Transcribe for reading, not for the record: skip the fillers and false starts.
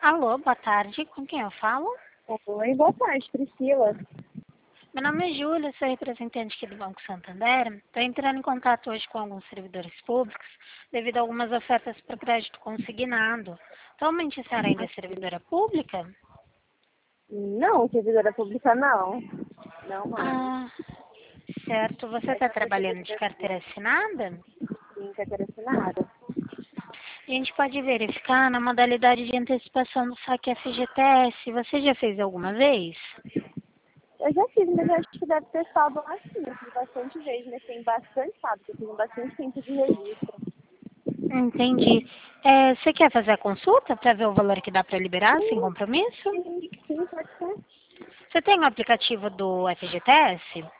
Alô, boa tarde. Com quem eu falo? Oi, boa tarde, Priscila. Meu nome é Júlia, sou representante aqui do Banco Santander. Estou entrando em contato hoje com alguns servidores públicos devido a algumas ofertas para crédito consignado. Atualmente a senhora ainda é servidora pública? Não, servidora pública não. Não mais. Ah, certo. Você É está que eu sou trabalhando de servidora carteira assinada? sim, carteira assinada. A gente pode verificar na modalidade de antecipação do saque FGTS. Você já fez alguma vez? Eu já fiz, mas eu acho que deve ter saldo assim. Eu fiz bastante vezes, mas tem bastante saldo, porque eu tenho bastante tempo de registro. Entendi. Você quer fazer a consulta para ver o valor que dá para liberar sem Sim, compromisso? sim, sim, pode ser. Você tem o aplicativo do FGTS?